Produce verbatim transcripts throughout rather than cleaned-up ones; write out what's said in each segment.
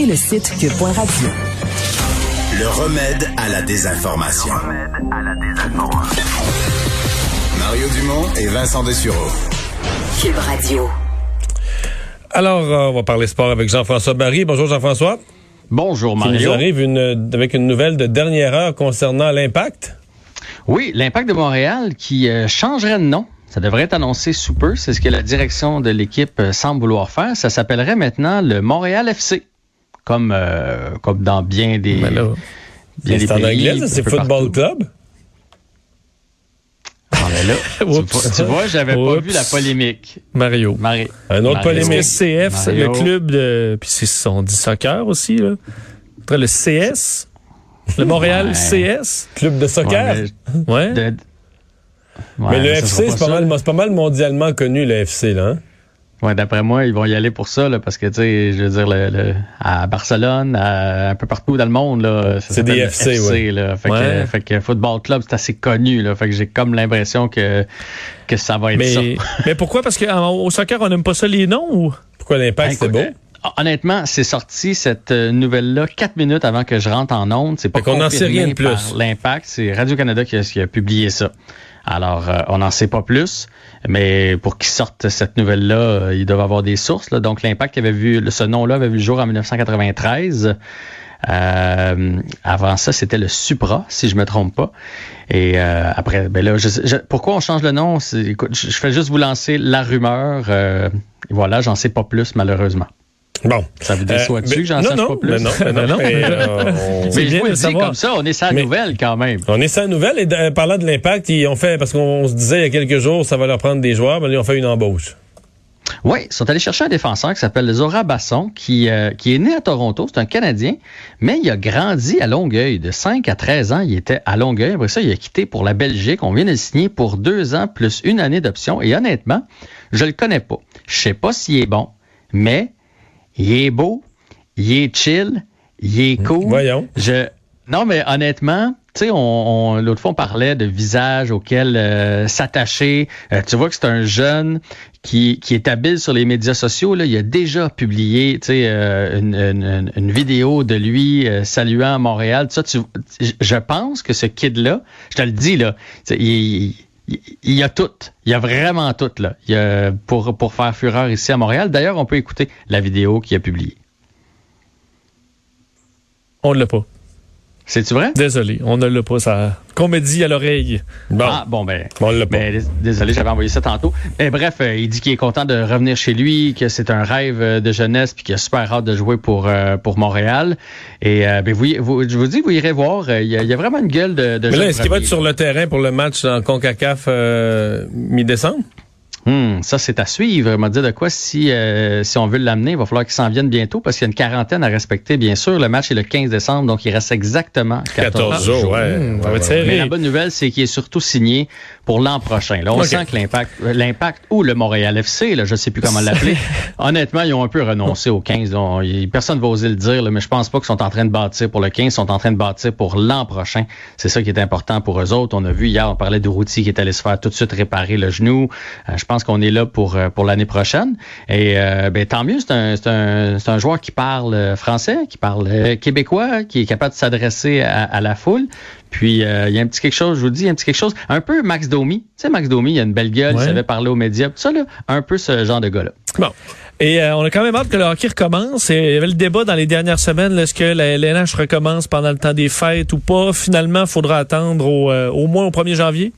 le site cube point radio. Le remède à la désinformation. Le remède à la désinformation. Mario Dumont et Vincent Dessureau. Cube Radio. Alors, euh, on va parler sport avec Jean-François Barry. Bonjour Jean-François. Bonjour Mario. Qui nous arrive une, avec une nouvelle de dernière heure concernant l'Impact. Oui, l'Impact de Montréal qui euh, changerait de nom. Ça devrait être annoncé sous peu. C'est ce que la direction de l'équipe euh, semble vouloir faire. Ça s'appellerait maintenant le Montréal F C. Comme, euh, comme dans bien des, ben là, bien des c'est pays. En anglais, ça, c'est Football partout. Club. Ah, mais là, tu, vois, tu vois, j'avais Oups. pas vu la polémique. Mario. Marie. Un autre Mario. polémique. C F, c'est le club de... Puis c'est, on dit soccer aussi, là. Le C S. Le Montréal ouais. C S. Club de soccer. Ouais. Mais, ouais. De... ouais mais le F C, c'est pas, mal, c'est pas mal mondialement connu, le F C, là. Hein? Ouais, d'après moi, ils vont y aller pour ça, là, parce que, tu sais, je veux dire, le, le, à Barcelone, à, un peu partout dans le monde, là, ça c'est des F C, F C ouais. là. Fait, ouais. que, fait que Football Club, c'est assez connu, là. Fait que j'ai comme l'impression que, que ça va être mais, ça. Mais pourquoi? Parce qu'au soccer, on n'aime pas ça les noms ou? Pourquoi l'Impact, c'était beau? Honnêtement, c'est sorti cette nouvelle-là quatre minutes avant que je rentre en ondes. C'est pas qu'on n'en sait rien de plus. L'Impact, c'est Radio-Canada qui a, qui a publié ça. Alors, euh, on n'en sait pas plus, mais pour qu'ils sortent cette nouvelle-là, euh, ils doivent avoir des sources. Là. Donc, l'Impact avait vu, ce nom-là avait vu le jour en dix-neuf cent quatre-vingt-treize. Euh, avant ça, c'était le Supra, si je me trompe pas. Et euh, après, ben là, je, je, pourquoi on change le nom? C'est, écoute, je, je fais juste vous lancer la rumeur. Euh, et voilà, j'en sais pas plus, malheureusement. Bon. Ça vous déçoit-tu euh, que j'en non, sache non, pas plus? Mais non, mais non. mais, euh, on... mais je vous le dis comme ça, on est sans nouvelle quand même. On est sans nouvelle et de, parlant de l'Impact, ils ont fait, parce qu'on se disait il y a quelques jours, ça va leur prendre des joueurs, mais ils ont fait une embauche. Oui, ils sont allés chercher un défenseur qui s'appelle Zora Basson, qui, euh, qui est né à Toronto, c'est un Canadien, mais il a grandi à Longueuil. De cinq à treize ans, il était à Longueuil. Après ça, il a quitté pour la Belgique. On vient de le signer pour deux ans plus une année d'option. Et honnêtement, je le connais pas. Je sais pas s'il est bon, mais il est beau. Il est chill, il est cool. Voyons. Je... Non, mais honnêtement, tu sais, on, on, l'autre fois, on parlait de visages auxquels euh, s'attacher. Euh, tu vois que c'est un jeune qui, qui est habile sur les médias sociaux. Là. Il a déjà publié, tu sais, euh, une, une, une vidéo de lui euh, saluant Montréal. Ça, tu, je pense que ce kid-là, je te le dis, là, il, il, il, il y a tout. Il y a vraiment tout, là. Il y a, pour, pour faire fureur ici à Montréal. D'ailleurs, on peut écouter la vidéo qu'il a publiée. On ne l'a pas. C'est-tu vrai? Désolé, on ne l'a pas, ça. Comédie à l'oreille. Bon. Ah, bon, ben. On l'a pas. Ben, désolé, j'avais envoyé ça tantôt. Mais bref, euh, il dit qu'il est content de revenir chez lui, que c'est un rêve de jeunesse, puis qu'il a super hâte de jouer pour, euh, pour Montréal. Et, euh, ben, vous, vous, je vous dis, vous irez voir, il y a, il y a vraiment une gueule de, de Mais là, est-ce qu'il va être sur le terrain pour le match en CONCACAF euh, mi-décembre? Hum, ça, c'est à suivre. Il m'a dit de quoi, si, euh, si on veut l'amener, il va falloir qu'il s'en vienne bientôt parce qu'il y a une quarantaine à respecter, bien sûr. Le match est le quinze décembre, donc il reste exactement quatorze jours. Ouais. Mmh, ouais, ouais. Mais la bonne nouvelle, c'est qu'il est surtout signé pour l'an prochain. Là, on okay. sent que l'Impact, l'Impact ou le Montréal F C, là, je ne sais plus comment l'appeler, honnêtement, ils ont un peu renoncé au quinze. Donc, personne ne va oser le dire, là, mais je pense pas qu'ils sont en train de bâtir pour le quinze, ils sont en train de bâtir pour l'an prochain. C'est ça qui est important pour eux autres. On a vu hier, on parlait de Routy qui est allé se faire tout de suite réparer le genou. Euh, je pense qu'on est là pour pour l'année prochaine. Et euh, ben tant mieux, c'est un, c'est un c'est un joueur qui parle français, qui parle québécois, qui est capable de s'adresser à, à la foule. Puis euh, il y a un petit quelque chose, je vous dis, il y a un petit quelque chose, un peu Max Domi. Tu sais, Max Domi, il a une belle gueule, ouais. Il savait parler aux médias, tout ça là, un peu ce genre de gars-là. Bon. Et euh, on a quand même hâte que le hockey recommence. Et il y avait le débat dans les dernières semaines, là, est-ce que la L N H recommence pendant le temps des fêtes ou pas? Finalement, il faudra attendre au, euh, au moins au premier janvier.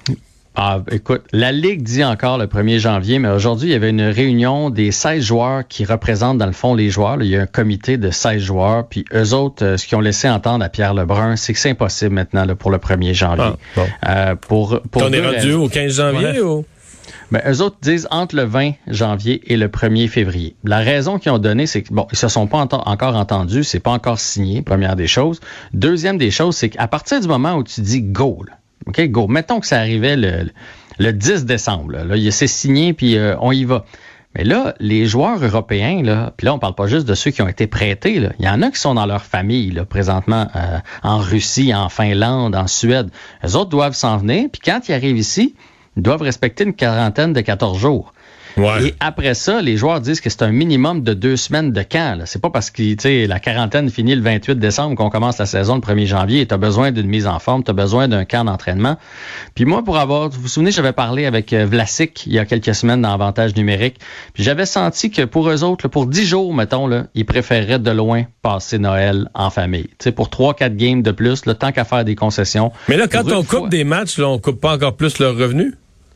Ah, écoute, la Ligue dit encore le premier janvier, mais aujourd'hui, il y avait une réunion des seize joueurs qui représentent, dans le fond, les joueurs. Là, il y a un comité de seize joueurs, puis eux autres, euh, ce qu'ils ont laissé entendre à Pierre Lebrun, c'est que c'est impossible maintenant là, pour le premier janvier. Ah, bon. euh, pour, pour On est rendu raisons. Au quinze janvier? Ouais. Ou? Ben, eux autres disent entre le vingt janvier et le premier février. La raison qu'ils ont donnée, c'est que, bon, ils se sont pas ent- encore entendus, c'est pas encore signé, première des choses. Deuxième des choses, c'est qu'à partir du moment où tu dis go, là, OK, go. Mettons que ça arrivait le, le dix décembre. Là, là c'est signé, puis euh, on y va. Mais là, les joueurs européens, là, puis là, on parle pas juste de ceux qui ont été prêtés. Là. Il y en a qui sont dans leur famille, là, présentement, euh, en Russie, en Finlande, en Suède. Eux autres doivent s'en venir, puis quand ils arrivent ici, ils doivent respecter une quarantaine de quatorze jours. Ouais. Et après ça, les joueurs disent que c'est un minimum de deux semaines de camp. Là. C'est pas parce que tu sais, la quarantaine finit le vingt-huit décembre qu'on commence la saison le premier janvier. Tu as besoin d'une mise en forme, tu as besoin d'un camp d'entraînement. Puis moi, pour avoir, vous vous souvenez, j'avais parlé avec Vlasic il y a quelques semaines dans Avantage numérique. Puis j'avais senti que pour eux autres, là, pour dix jours, mettons, là, ils préféreraient de loin passer Noël en famille. Tu sais, pour trois quatre games de plus, le temps qu'à faire des concessions. Mais là, quand on coupe fois... des matchs, là, on coupe pas encore plus leurs revenus?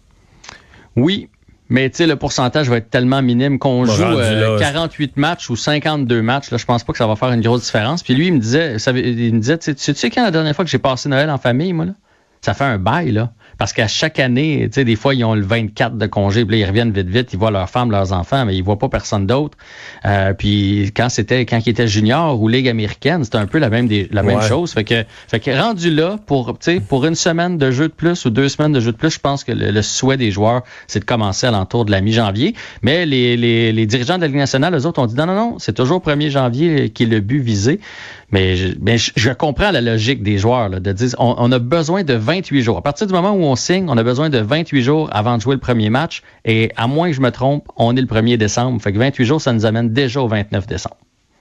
Oui. Mais tu sais, le pourcentage va être tellement minime qu'on joue euh, quarante-huit matchs ou cinquante-deux matchs. Là, je pense pas que ça va faire une grosse différence. Puis lui, il me disait, ça, il me disait, tu sais quand la dernière fois que j'ai passé Noël en famille, moi là? Ça fait un bail, là. Parce qu'à chaque année, tu sais, des fois, ils ont le vingt-quatre de congé, puis là, ils reviennent vite, vite, ils voient leurs femmes, leurs enfants, mais ils voient pas personne d'autre. Euh, puis quand c'était, quand ils étaient juniors ou Ligue américaine, c'était un peu la même, des, la même ouais. chose. Fait que, fait que rendu là, pour, tu sais, pour une semaine de jeu de plus ou deux semaines de jeu de plus, je pense que le, le souhait des joueurs, c'est de commencer à l'entour de la mi-janvier. Mais les, les, les dirigeants de la Ligue nationale, eux autres, ont dit non, non, non, c'est toujours premier janvier qui est le but visé. Mais je, mais je, je comprends la logique des joueurs, là, de dire on, on a besoin de vingt-huit jours. À partir du moment où on signe, on a besoin de vingt-huit jours avant de jouer le premier match. Et à moins que je me trompe, on est le premier décembre. Fait que vingt-huit jours, ça nous amène déjà au vingt-neuf décembre.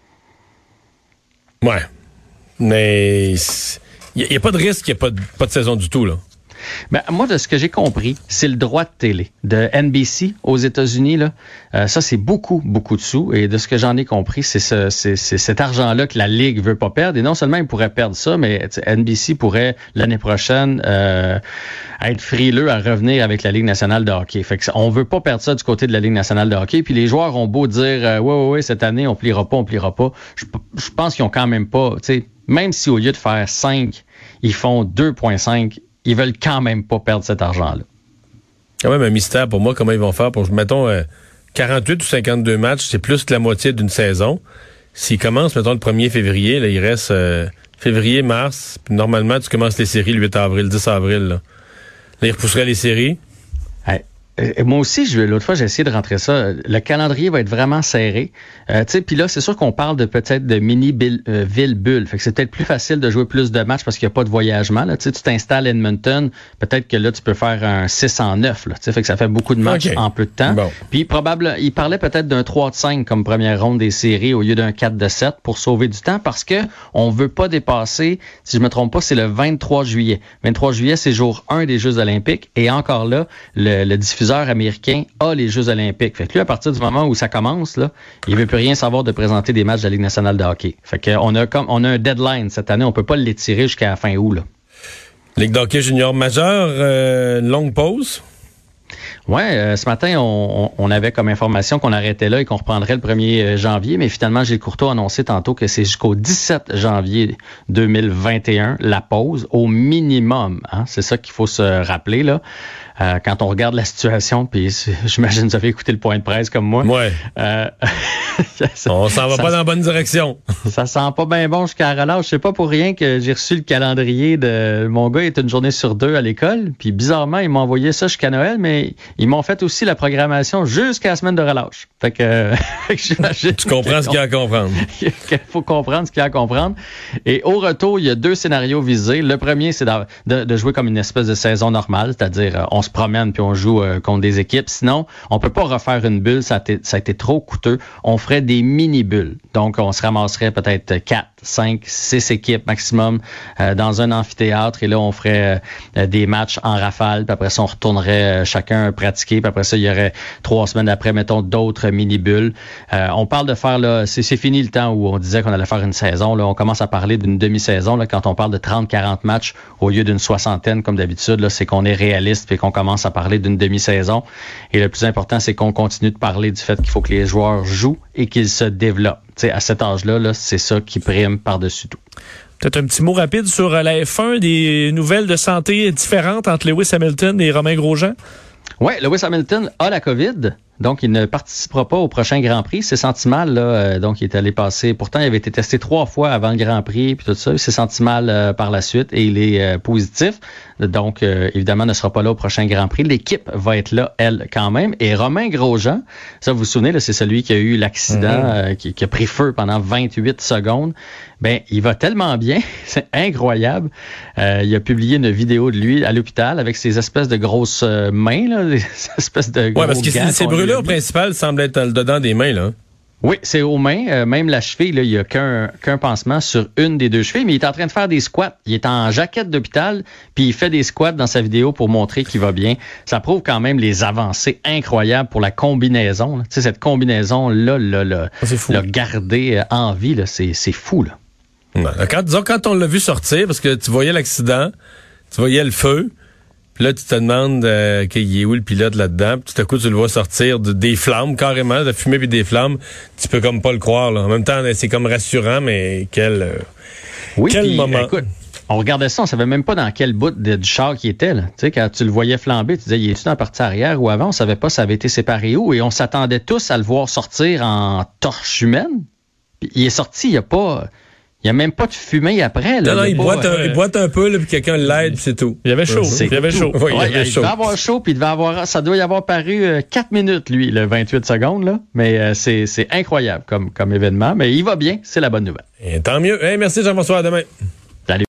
Ouais. Mais il n'y a, a pas de risque qu'il n'y ait pas de, pas de saison du tout, là. Ben, moi, de ce que j'ai compris, c'est le droit de télé de N B C aux États-Unis. Là, euh, ça, c'est beaucoup, beaucoup de sous. Et de ce que j'en ai compris, c'est, ce, c'est, c'est cet argent-là que la Ligue veut pas perdre. Et non seulement ils pourraient perdre ça, mais N B C pourrait, l'année prochaine, euh, être frileux à revenir avec la Ligue nationale de hockey. Fait que on veut pas perdre ça du côté de la Ligue nationale de hockey. Puis les joueurs ont beau dire euh, « Ouais, ouais, ouais, cette année, on pliera pas, on pliera pas ». Je, je pense qu'ils ont quand même pas... tu sais, même si au lieu de faire cinq, ils font deux virgule cinq, ils veulent quand même pas perdre cet argent-là. Quand même un mystère pour moi, comment ils vont faire pour, mettons, euh, quarante-huit ou cinquante-deux matchs, c'est plus que la moitié d'une saison. S'ils commencent, mettons, le premier février, là, il reste euh, février, mars, puis normalement, tu commences les séries le huit avril, dix avril. Là, là ils repousseraient les séries. Hey. Euh, moi aussi, je, l'autre fois, j'ai essayé de rentrer ça. Le calendrier va être vraiment serré. Euh, tu sais, puis là, c'est sûr qu'on parle de peut-être de mini-ville-bulle. Fait que c'est peut-être plus facile de jouer plus de matchs parce qu'il n'y a pas de voyagement. Là. Tu sais, tu t'installes à Edmonton, peut-être que là, tu peux faire un six en neuf. Là, tu sais, fait que ça fait beaucoup de matchs okay. en peu de temps. Bon. Puis probable, il parlait peut-être d'un trois de cinq comme première ronde des séries au lieu d'un quatre de sept pour sauver du temps parce que on veut pas dépasser, si je me trompe pas, c'est le vingt-trois juillet. vingt-trois juillet, c'est jour un des Jeux olympiques. Et encore là, le, le diffuseur américain a les Jeux olympiques. Fait que lui, à partir du moment où ça commence, là, il veut plus rien savoir de présenter des matchs de la Ligue nationale de hockey. Fait que on a comme on a un deadline cette année, on peut pas l'étirer jusqu'à la fin août, là. Ligue de hockey junior majeur, euh, longue pause. Ouais, euh, ce matin, on, on avait comme information qu'on arrêtait là et qu'on reprendrait le premier janvier, mais finalement, Gilles Courteau a annoncé tantôt que c'est jusqu'au dix-sept janvier deux mille vingt et un, la pause, au minimum. Hein? C'est ça qu'il faut se rappeler, là. Euh, quand on regarde la situation, puis j'imagine que vous avez écouté le point de presse comme moi. Ouais. Euh, ça, on s'en va ça, pas dans la bonne direction. Ça sent pas bien bon jusqu'à la relâche. Je sais pas pour rien que j'ai reçu le calendrier de... Mon gars est une journée sur deux à l'école, puis bizarrement, ils m'ont envoyé ça jusqu'à Noël, mais ils m'ont fait aussi la programmation jusqu'à la semaine de relâche. Fait que... tu comprends ce qu'il y a à comprendre. Il faut comprendre ce qu'il y a à comprendre. Et au retour, il y a deux scénarios visés. Le premier, c'est de, de, de jouer comme une espèce de saison normale, c'est-à-dire on se promène puis on joue euh, contre des équipes. Sinon, on peut pas refaire une bulle, ça a été, ça a été trop coûteux. On ferait des mini-bulles. Donc, on se ramasserait peut-être quatre, cinq, six équipes maximum euh, dans un amphithéâtre et là, on ferait euh, des matchs en rafale. Puis après ça, on retournerait euh, chacun pratiquer. Puis après ça, il y aurait trois semaines après, mettons, d'autres mini-bulles. Euh, on parle de faire, là, c'est, c'est fini le temps où on disait qu'on allait faire une saison. Là, on commence à parler d'une demi-saison. Là, quand on parle de trente à quarante matchs au lieu d'une soixantaine comme d'habitude, là, c'est qu'on est réaliste et qu'on commence à parler d'une demi-saison. Et le plus important, c'est qu'on continue de parler du fait qu'il faut que les joueurs jouent et qu'ils se développent. T'sais, à cet âge-là, là, c'est ça qui prime par-dessus tout. Peut-être un petit mot rapide sur la F un, des nouvelles de santé différentes entre Lewis Hamilton et Romain Grosjean? Oui, Lewis Hamilton a la COVID. Donc, il ne participera pas au prochain Grand Prix. Il s'est senti mal, là. Donc, il est allé passer. Pourtant, il avait été testé trois fois avant le Grand Prix, puis tout ça. Il s'est senti mal euh, par la suite et il est euh, positif. Donc, euh, évidemment, ne sera pas là au prochain Grand Prix. L'équipe va être là, elle, quand même. Et Romain Grosjean, ça, vous vous souvenez, là, c'est celui qui a eu l'accident, mm-hmm. euh, qui, qui a pris feu pendant vingt-huit secondes. Ben, il va tellement bien, c'est incroyable. Euh, il a publié une vidéo de lui à l'hôpital avec ses espèces de grosses mains, là, des espèces de gros ouais, parce que gants c'est brûlé brûlure principale semble être le dedans des mains, là. Oui, c'est aux mains. Euh, même la cheville, là, il n'y a qu'un, qu'un pansement sur une des deux chevilles, mais il est en train de faire des squats. Il est en jaquette d'hôpital, puis il fait des squats dans sa vidéo pour montrer qu'il va bien. Ça prouve quand même les avancées incroyables pour la combinaison. Tu sais, cette combinaison-là, là, là, oh, là garder en vie, là, c'est, c'est fou, là. Ouais. Quand, disons, quand on l'a vu sortir, parce que tu voyais l'accident, tu voyais le feu, puis là, tu te demandes euh, qu'il est où le pilote là-dedans. Puis tout à coup, tu le vois sortir de, des flammes, carrément, de la fumée puis des flammes. Tu peux comme pas le croire, là. En même temps, c'est comme rassurant, mais quel, euh, oui, quel puis, moment. Écoute, on regardait ça, on savait même pas dans quel bout de, du char qu'il était, là. Tu sais, quand tu le voyais flamber, tu disais, il est-tu dans la partie arrière ou avant? On savait pas ça avait été séparé où. Et on s'attendait tous à le voir sortir en torche humaine. Puis il est sorti, il y a pas... Il n'y a même pas de fumée après. Là. Non, non, il, il, pas, boite un, euh, il boite un peu, là, puis quelqu'un l'aide, puis c'est tout. Il y avait chaud. C'est il y avait chaud. Oui, il, ouais, y avait il chaud. devait avoir chaud, puis il devait avoir, ça doit y avoir paru euh, quatre minutes, lui, le vingt-huit secondes. Là. Mais euh, c'est, c'est incroyable comme, comme événement. Mais il va bien, c'est la bonne nouvelle. Et tant mieux. Hey, merci Jean-François, à demain.